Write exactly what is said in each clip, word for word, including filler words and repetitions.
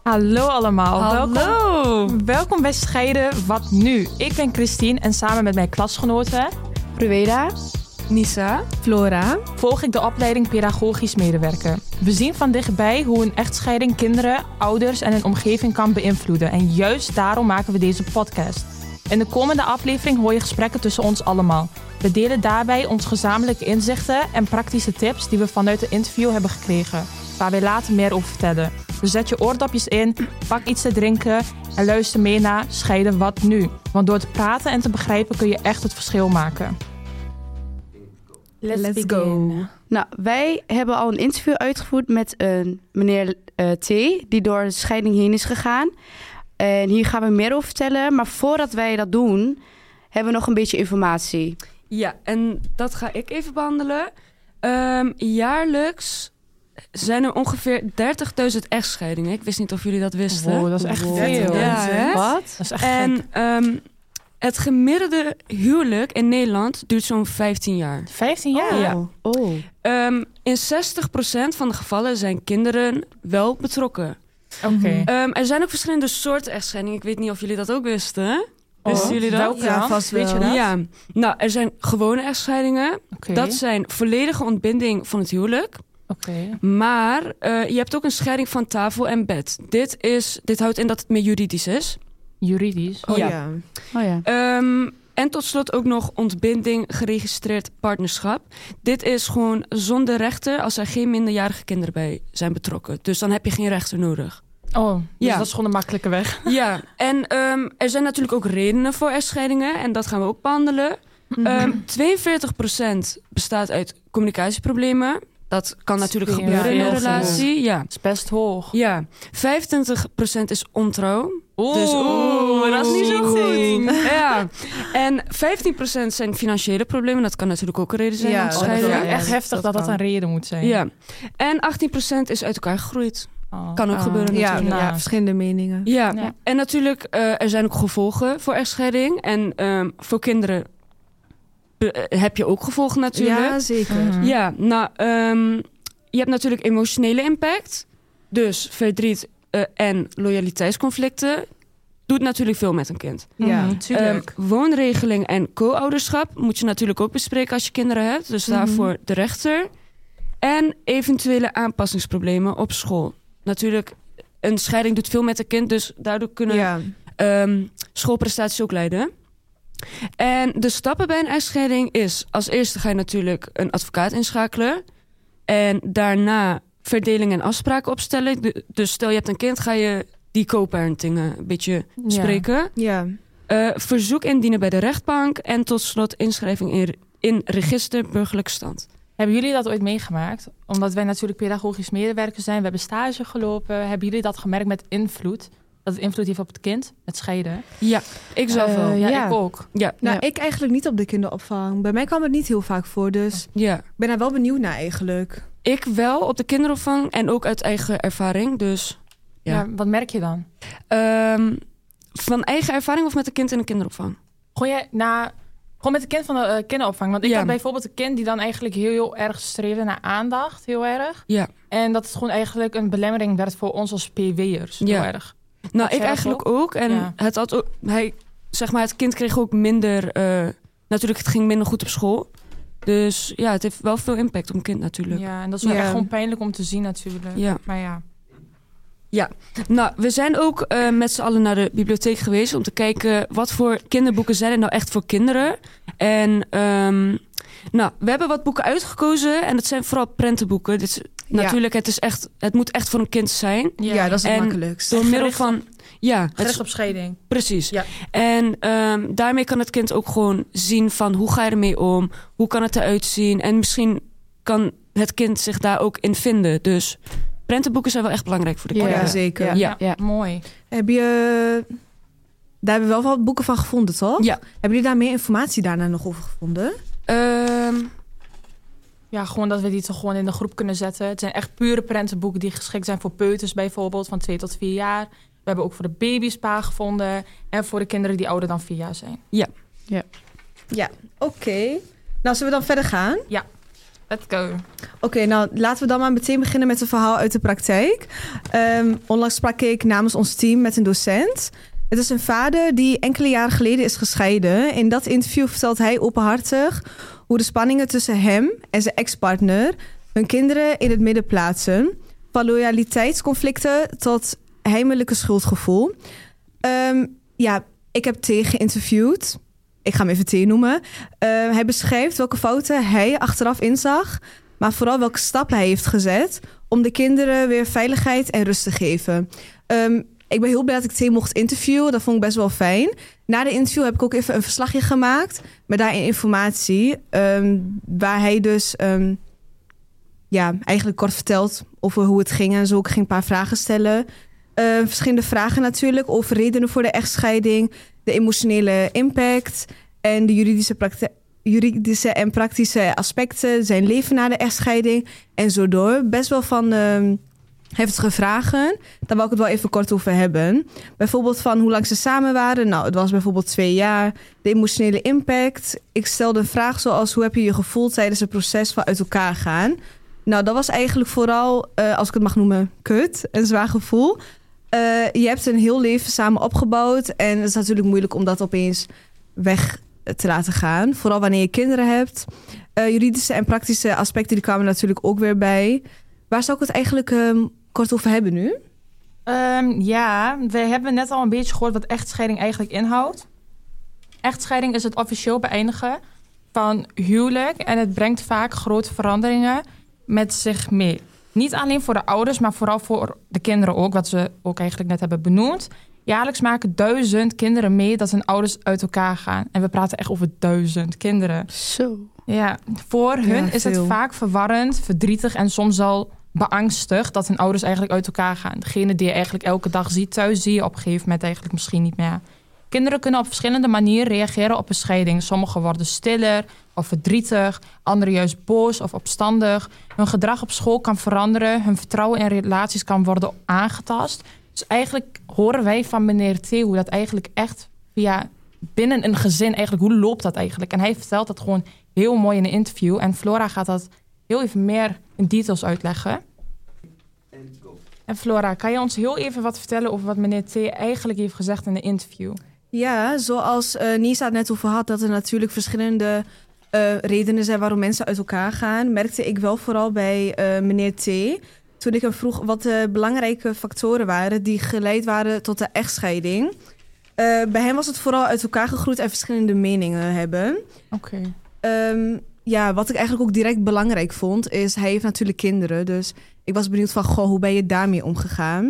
Hallo allemaal. Hallo. Welkom, welkom bij Scheiden Wat Nu. Ik ben Christine en samen met mijn klasgenoten Rueda, Nisa, Flora, volg ik de opleiding Pedagogisch Medewerker. We zien van dichtbij hoe een echtscheiding kinderen, ouders en hun omgeving kan beïnvloeden. En juist daarom maken we deze podcast. In de komende aflevering hoor je gesprekken tussen ons allemaal. We delen daarbij onze gezamenlijke inzichten en praktische tips die we vanuit de interview hebben gekregen, waar wij later meer over vertellen. Dus zet je oordopjes in, pak iets te drinken en luister mee naar Scheiden Wat Nu. Want door te praten en te begrijpen kun je echt het verschil maken. Let's, Let's go. Nou, wij hebben al een interview uitgevoerd met een meneer uh, T, die door de scheiding heen is gegaan. En hier gaan we meer over vertellen. Maar voordat wij dat doen, hebben we nog een beetje informatie. Ja, en dat ga ik even behandelen. Um, jaarlijks zijn er ongeveer dertigduizend echtscheidingen. Ik wist niet of jullie dat wisten. Wow, dat is echt wow. veel. Ja, hè? Wat? Dat is echt en gek. um, het gemiddelde huwelijk in Nederland duurt zo'n vijftien jaar. vijftien jaar? Oh. Ja. Oh. Um, in zestig procent van de gevallen zijn kinderen wel betrokken. Oké. Okay. Um, er zijn ook verschillende soorten echtscheidingen. Ik weet niet of jullie dat ook wisten. Wisten oh, jullie dat? Welke ja, dan? vast Weet je wel. dat? Ja, nou, er zijn gewone echtscheidingen. Okay. Dat zijn volledige ontbinding van het huwelijk. Oké. Okay. Maar uh, je hebt ook een scheiding van tafel en bed. Dit, is, dit houdt in dat het meer juridisch is. Juridisch? Oh ja. ja. Oh, ja. Um, en tot slot ook nog ontbinding geregistreerd partnerschap. Dit is gewoon zonder rechter als er geen minderjarige kinderen bij zijn betrokken. Dus dan heb je geen rechter nodig. Oh, dus ja. dat is gewoon een makkelijke weg. Ja, en um, er zijn natuurlijk ook redenen voor echtscheidingen. En dat gaan we ook behandelen. Mm-hmm. Um, tweeënveertig procent bestaat uit communicatieproblemen. Dat kan natuurlijk ja, gebeuren in een relatie. Hoog. Ja. Dat is best hoog. Ja, vijfentwintig procent is ontrouw. Oeh, dus, oeh, dat is niet zo goed. Ja. En vijftien procent zijn financiële problemen. Dat kan natuurlijk ook een reden zijn ja, om te Oh, scheiden. dat is ja, echt ja, heftig dat dat, dat een reden moet zijn. Ja. En achttien procent is uit elkaar gegroeid. Oh. Kan ook oh. gebeuren Ja, natuurlijk. nou, ja, verschillende meningen. Ja, ja. En natuurlijk, uh, er zijn ook gevolgen voor echtscheiding. En um, voor kinderen uh, heb je ook gevolgen natuurlijk. Ja, zeker. Mm-hmm. Ja, nou, um, je hebt natuurlijk emotionele impact. Dus verdriet uh, en loyaliteitsconflicten doet natuurlijk veel met een kind. Ja, mm, natuurlijk. Um, woonregeling en co-ouderschap moet je natuurlijk ook bespreken als je kinderen hebt. Dus Mm-hmm. daarvoor de rechter. En eventuele aanpassingsproblemen op school. Natuurlijk, een scheiding doet veel met een kind. Dus daardoor kunnen ja. um, schoolprestaties ook leiden. En de stappen bij een echtscheiding is... als eerste ga je natuurlijk een advocaat inschakelen. En daarna verdeling en afspraken opstellen. De, dus stel je hebt een kind, ga je die co-parenting een beetje bespreken. Ja. Uh, verzoek indienen bij de rechtbank. En tot slot inschrijving in, in register burgerlijke stand. Hebben jullie dat ooit meegemaakt? Omdat wij natuurlijk pedagogisch medewerkers zijn. We hebben stage gelopen. Hebben jullie dat gemerkt met invloed? Dat het invloed heeft op het kind? Het scheiden? Ja, ik zelf wel. Uh, ja, ja, ik ook. Ja. Nou, ja. ik eigenlijk niet op de kinderopvang. Bij mij kwam het niet heel vaak voor, dus ja. ik ben daar wel benieuwd naar eigenlijk. Ik wel op de kinderopvang en ook uit eigen ervaring. Dus ja. Ja, wat merk je dan? Um, van eigen ervaring of met een kind in de kinderopvang? Gewoon, jij, na, gewoon met een kind van de uh, kinderopvang. Want ik ja. had bijvoorbeeld een kind die dan eigenlijk heel, heel erg streefde naar aandacht. Heel erg. Ja. En dat het gewoon eigenlijk een belemmering werd voor ons als P W'ers. Heel ja. erg. Nou, ik eigenlijk ook. ook. En ja. het, had ook, hij, zeg maar, het kind kreeg ook minder... Uh, natuurlijk, het ging minder goed op school. Dus ja, het heeft wel veel impact op een kind natuurlijk. Ja, en dat is wel ja. echt gewoon pijnlijk om te zien natuurlijk. Ja. Maar ja. Ja, nou, we zijn ook uh, met z'n allen naar de bibliotheek geweest... om te kijken wat voor kinderboeken zijn er nou echt voor kinderen. En um, nou, we hebben wat boeken uitgekozen... en dat zijn vooral prentenboeken. Dit is, ja. Natuurlijk, het, is echt, het moet echt voor een kind zijn. Ja, ja dat is het en makkelijkst. Door middel van... Ja, Gericht op scheiding. Precies. Ja. En um, daarmee kan het kind ook gewoon zien van... hoe ga je ermee om? Hoe kan het eruit zien? En misschien kan het kind zich daar ook in vinden. Dus... prentenboeken zijn wel echt belangrijk voor de kinderen. Ja, zeker. Ja. Ja, Ja. Mooi. Heb je... Daar hebben we wel wat boeken van gevonden, toch? Ja. Hebben jullie daar meer informatie daarna nog over gevonden? Um, Ja, gewoon dat we die toch gewoon in de groep kunnen zetten. Het zijn echt pure prentenboeken die geschikt zijn voor peuters bijvoorbeeld... van twee tot vier jaar. We hebben ook voor de baby's paar gevonden... en voor de kinderen die ouder dan vier jaar zijn. Ja. Ja, oké. Okay. Nou, zullen we dan verder gaan? Ja. Let's go. Oké, okay, nou laten we dan maar meteen beginnen met een verhaal uit de praktijk. Um, onlangs sprak ik namens ons team met een docent. Het is een vader die enkele jaren geleden is gescheiden. In dat interview vertelt hij openhartig hoe de spanningen tussen hem en zijn ex-partner hun kinderen in het midden plaatsen. Van loyaliteitsconflicten tot heimelijke schuldgevoel. Um, ja, ik heb T geïnterviewd. Ik ga hem even T noemen. Uh, hij beschrijft welke fouten hij achteraf inzag, maar vooral welke stappen hij heeft gezet om de kinderen weer veiligheid en rust te geven. Um, ik ben heel blij dat ik T mocht interviewen. Dat vond ik best wel fijn. Na de interview heb ik ook even een verslagje gemaakt met daarin informatie, um, waar hij dus um, ja, eigenlijk kort vertelt over hoe het ging en zo. Ik ging een paar vragen stellen. Uh, verschillende vragen natuurlijk over redenen voor de echtscheiding, de emotionele impact en de juridische, prakti- juridische en praktische aspecten, zijn leven na de echtscheiding en zo door. Best wel van uh, heftige vragen. Daar wil ik het wel even kort over hebben. Bijvoorbeeld van hoe lang ze samen waren. Nou, het was bijvoorbeeld twee jaar. De emotionele impact. Ik stelde een vraag zoals: hoe heb je je gevoeld tijdens het proces van uit elkaar gaan? Nou, dat was eigenlijk vooral, uh, als ik het mag noemen, kut. Een zwaar gevoel. Uh, je hebt een heel leven samen opgebouwd. En het is natuurlijk moeilijk om dat opeens weg te laten gaan. Vooral wanneer je kinderen hebt. Uh, juridische en praktische aspecten die kwamen natuurlijk ook weer bij. Waar zou ik het eigenlijk um, kort over hebben nu? Um, ja, we hebben net al een beetje gehoord wat echtscheiding eigenlijk inhoudt. Echtscheiding is het officieel beëindigen van huwelijk. En het brengt vaak grote veranderingen met zich mee. Niet alleen voor de ouders, maar vooral voor de kinderen ook. Wat we ook eigenlijk net hebben benoemd. Jaarlijks maken duizend kinderen mee dat hun ouders uit elkaar gaan. En we praten echt over duizend kinderen. Zo. Ja, voor hun ja, is het vaak verwarrend, verdrietig en soms al beangstigd dat hun ouders eigenlijk uit elkaar gaan. Degene die je eigenlijk elke dag ziet thuis, zie je op een gegeven moment eigenlijk misschien niet meer. Kinderen kunnen op verschillende manieren reageren op een scheiding. Sommigen worden stiller of verdrietig, anderen juist boos of opstandig. Hun gedrag op school kan veranderen, hun vertrouwen in relaties kan worden aangetast. Dus eigenlijk horen wij van meneer T hoe dat eigenlijk echt via binnen een gezin eigenlijk, hoe loopt dat eigenlijk? En hij vertelt dat gewoon heel mooi in een interview. En Flora gaat dat heel even meer in details uitleggen. En Flora, kan je ons heel even wat vertellen over wat meneer T eigenlijk heeft gezegd in de interview? Ja, zoals uh, Nisa het net over had, dat er natuurlijk verschillende uh, redenen zijn waarom mensen uit elkaar gaan, merkte ik wel vooral bij uh, meneer T. Toen ik hem vroeg wat de belangrijke factoren waren die geleid waren tot de echtscheiding. Uh, bij hem was het vooral uit elkaar gegroeid en verschillende meningen hebben. Oké. Okay. Um, ja, wat ik eigenlijk ook direct belangrijk vond, is hij heeft natuurlijk kinderen. Dus ik was benieuwd van, goh, hoe ben je daarmee omgegaan?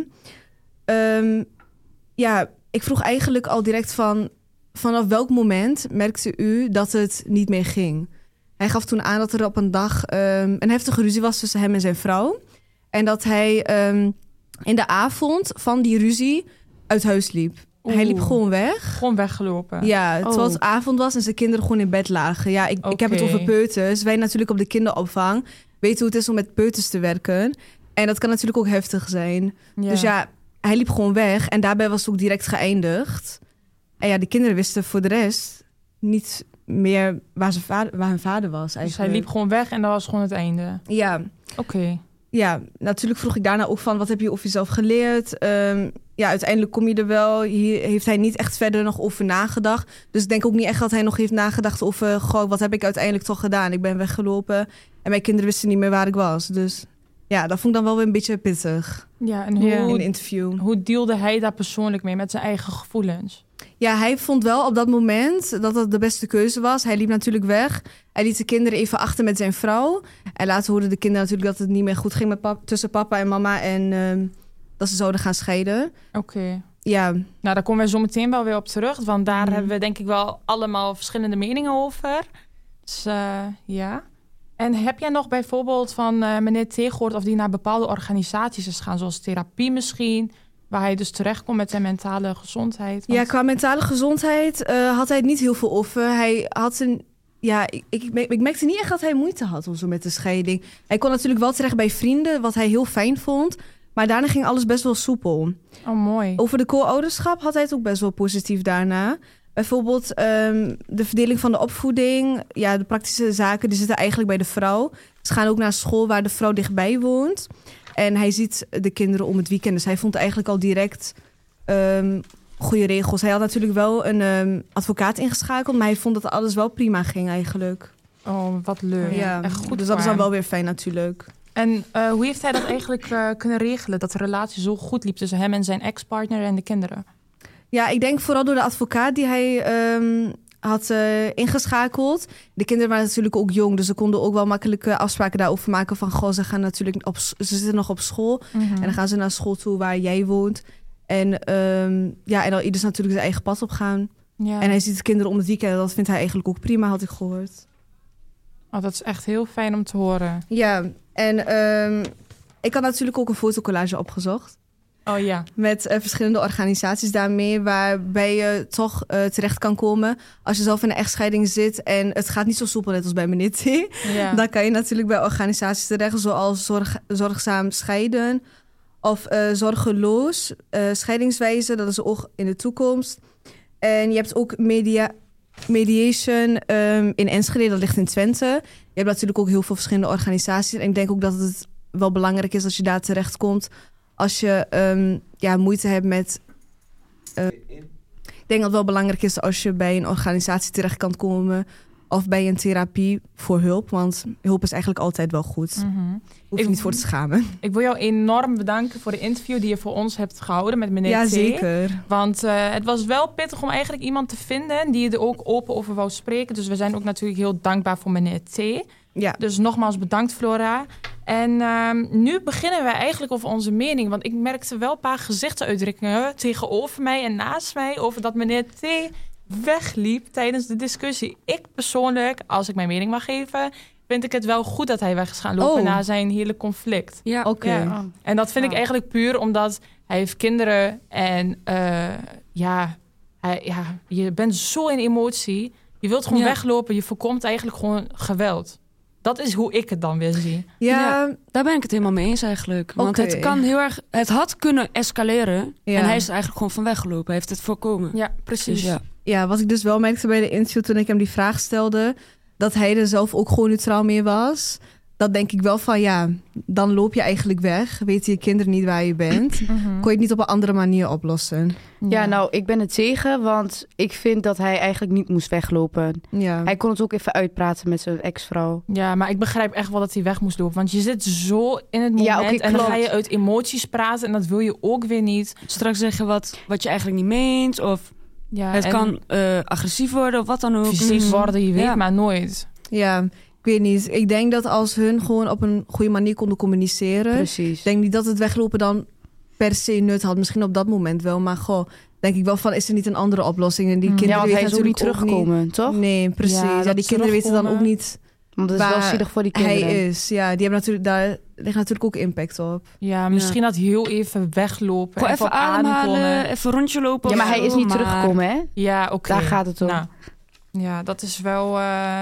Um, ja, ik vroeg eigenlijk al direct van, vanaf welk moment merkte u dat het niet meer ging? Hij gaf toen aan dat er op een dag um, een heftige ruzie was tussen hem en zijn vrouw. En dat hij um, in de avond van die ruzie uit huis liep. Oeh. Hij liep gewoon weg. Gewoon weggelopen? Ja, terwijl oh. het avond was en zijn kinderen gewoon in bed lagen. Ja, ik, okay. ik heb het over peuters. Wij natuurlijk op de kinderopvang weten hoe het is om met peuters te werken. En dat kan natuurlijk ook heftig zijn. Ja. Dus ja, hij liep gewoon weg. En daarbij was het ook direct geëindigd. En ja, de kinderen wisten voor de rest niet meer waar, zijn vader, waar hun vader was eigenlijk. Dus hij liep gewoon weg en dat was gewoon het einde? Ja. Oké. Okay. Ja, natuurlijk vroeg ik daarna ook van, wat heb je over jezelf geleerd? Um, ja, uiteindelijk kom je er wel. Hier heeft hij niet echt verder nog over nagedacht. Dus ik denk ook niet echt dat hij nog heeft nagedacht over, goh, wat heb ik uiteindelijk toch gedaan? Ik ben weggelopen en mijn kinderen wisten niet meer waar ik was. Dus ja, dat vond ik dan wel weer een beetje pittig. Ja, en hoe, in een interview. Hoe deelde hij daar persoonlijk mee met zijn eigen gevoelens? Ja, hij vond wel op dat moment dat dat de beste keuze was. Hij liep natuurlijk weg. Hij liet de kinderen even achter met zijn vrouw. En later hoorden de kinderen natuurlijk dat het niet meer goed ging met pap, tussen papa en mama. En uh, dat ze zouden gaan scheiden. Oké. Okay. Ja. Nou, daar komen we zo meteen wel weer op terug. Want daar mm. hebben we denk ik wel allemaal verschillende meningen over. Dus uh, ja. En heb jij nog bijvoorbeeld van uh, meneer T gehoord of die naar bepaalde organisaties is gaan, zoals therapie misschien, waar hij dus terechtkomt met zijn mentale gezondheid? Want... Ja, qua mentale gezondheid uh, had hij het niet heel veel over. Hij had een, ja, ik, ik, ik merkte niet echt dat hij moeite had of zo met de scheiding. Hij kon natuurlijk wel terecht bij vrienden, wat hij heel fijn vond. Maar daarna ging alles best wel soepel. Oh, mooi. Over de co-ouderschap had hij het ook best wel positief daarna. Bijvoorbeeld um, de verdeling van de opvoeding. Ja, de praktische zaken die zitten eigenlijk bij de vrouw. Ze gaan ook naar school waar de vrouw dichtbij woont. En hij ziet de kinderen om het weekend. Dus hij vond eigenlijk al direct um, goede regels. Hij had natuurlijk wel een um, advocaat ingeschakeld. Maar hij vond dat alles wel prima ging eigenlijk. Oh, wat leuk. Ja, echt goed. Dus dat is dan wel weer fijn natuurlijk. En uh, hoe heeft hij dat eigenlijk uh, kunnen regelen? Dat de relatie zo goed liep tussen hem en zijn ex-partner en de kinderen? Ja, ik denk vooral door de advocaat die hij um, had uh, ingeschakeld. De kinderen waren natuurlijk ook jong, dus ze konden ook wel makkelijke afspraken daarover maken. Van, goh, ze gaan natuurlijk op, ze zitten nog op school. Mm-hmm. En dan gaan ze naar school toe waar jij woont. En, um, ja, en dan ieders natuurlijk zijn eigen pad op gaan. Ja. En hij ziet de kinderen om het weekend. Dat vindt hij eigenlijk ook prima, had ik gehoord. Oh, dat is echt heel fijn om te horen. Ja, en um, ik had natuurlijk ook een fotocollage opgezocht. Oh ja. Met uh, verschillende organisaties daarmee, waarbij je toch uh, terecht kan komen. Als je zelf in een echtscheiding zit en het gaat niet zo soepel, net als bij meneer T. Ja. Dan kan je natuurlijk bij organisaties terecht, zoals zorg, Zorgzaam Scheiden of uh, Zorgeloos uh, Scheidingswijze. Dat is ook in de toekomst. En je hebt ook media, Mediation um, in Enschede, dat ligt in Twente. Je hebt natuurlijk ook heel veel verschillende organisaties. En ik denk ook dat het wel belangrijk is als je daar terecht komt. Als je um, ja, moeite hebt met... Uh, ik denk dat het wel belangrijk is als je bij een organisatie terecht kan komen. Of bij een therapie voor hulp. Want hulp is eigenlijk altijd wel goed. Mm-hmm. Hoef je ik, niet voor te schamen. Ik wil jou enorm bedanken voor de interview die je voor ons hebt gehouden met meneer ja, T. Zeker. Want uh, het was wel pittig om eigenlijk iemand te vinden die er ook open over wou spreken. Dus we zijn ook natuurlijk heel dankbaar voor meneer T. Ja. Dus nogmaals bedankt, Flora. En um, nu beginnen we eigenlijk over onze mening. Want ik merkte wel een paar gezichtsuitdrukkingen tegenover mij en naast mij over dat meneer T wegliep tijdens de discussie. Ik persoonlijk, als ik mijn mening mag geven, vind ik het wel goed dat hij weg is gaan lopen oh. na zijn hele conflict. Ja, oké. Okay. Ja. En dat vind ja. ik eigenlijk puur omdat hij heeft kinderen en uh, ja, hij, ja, je bent zo in emotie. Je wilt gewoon ja. weglopen. Je voorkomt eigenlijk gewoon geweld. Dat is hoe ik het dan weer zie. Ja, ja, daar ben ik het helemaal mee eens eigenlijk. Want okay. het kan heel erg, het had kunnen escaleren. Ja. En hij is er eigenlijk gewoon van weggelopen. Hij heeft het voorkomen. Ja, precies. Dus ja. ja, wat ik dus wel merkte bij de interview toen ik hem die vraag stelde, dat hij er zelf ook gewoon neutraal mee was. Dat denk ik wel van, ja, dan loop je eigenlijk weg. Weten je kinderen niet waar je bent. Mm-hmm. Kon je het niet op een andere manier oplossen? Ja, ja, nou, ik ben het tegen. Want ik vind dat hij eigenlijk niet moest weglopen. Ja. Hij kon het ook even uitpraten met zijn ex-vrouw. Ja, maar ik begrijp echt wel dat hij weg moest lopen. Want je zit zo in het moment. Ja, okay, en dan ga je uit emoties praten. En dat wil je ook weer niet. Straks zeggen wat, wat je eigenlijk niet meent. Of ja, het kan uh, agressief worden of wat dan ook. Fysiek worden, je weet ja. maar nooit. Ja, ik weet niet. Ik denk dat als hun gewoon op een goede manier konden communiceren. Precies. Ik denk niet dat het weglopen dan per se nut had. Misschien op dat moment wel. Maar goh, denk ik wel van, is er niet een andere oplossing? En die kinderen ja, want weten hij is natuurlijk ook niet terugkomen, niet, toch? Nee, precies. Ja, ja, die kinderen weten dan ook niet want het is wel zielig voor die kinderen. Hij is. Ja, die hebben natuurlijk, daar ligt natuurlijk ook impact op. Ja, misschien ja. dat heel even weglopen. Even, even ademhalen, even een rondje lopen. Ja, maar hij is niet maar... teruggekomen, hè? Ja, oké. Okay. Daar gaat het om. Nou, ja, dat is wel... Uh...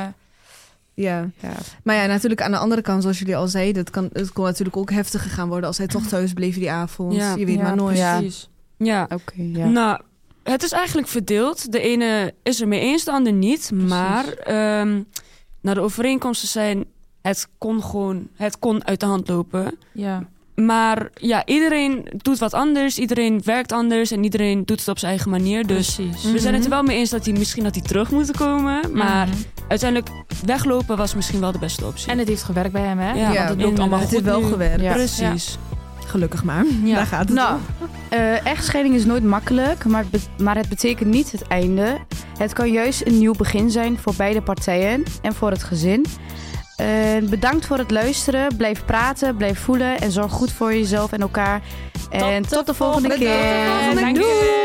Ja. ja, maar ja, natuurlijk aan de andere kant, zoals jullie al zeiden, het, kan, het kon natuurlijk ook heftiger gaan worden als hij toch thuis bleef die avond. Ja. Je weet ja, maar nooit. Precies. Ja, ja. oké. Okay, ja. Nou, het is eigenlijk verdeeld. De ene is er mee eens, de ander niet. Precies. Maar um, nou, de overeenkomsten zijn, het kon gewoon, het kon uit de hand lopen. Ja. Maar ja, iedereen doet wat anders. Iedereen werkt anders. En iedereen doet het op zijn eigen manier. Dus Precies. we zijn het er wel mee eens dat hij misschien dat hij terug moet komen. Maar mm-hmm. uiteindelijk weglopen was misschien wel de beste optie. En het heeft gewerkt bij hem, hè? Ja, ja want het loopt allemaal het goed heeft wel nu. gewerkt. Ja. Precies. Ja. Gelukkig maar. Ja. Daar gaat het nou, om. Uh, echtscheiding is nooit makkelijk. Maar het, be- maar het betekent niet het einde. Het kan juist een nieuw begin zijn voor beide partijen. En voor het gezin. Uh, bedankt voor het luisteren. Blijf praten, blijf voelen en zorg goed voor jezelf en elkaar. En tot, tot de volgende, volgende keer. Doei!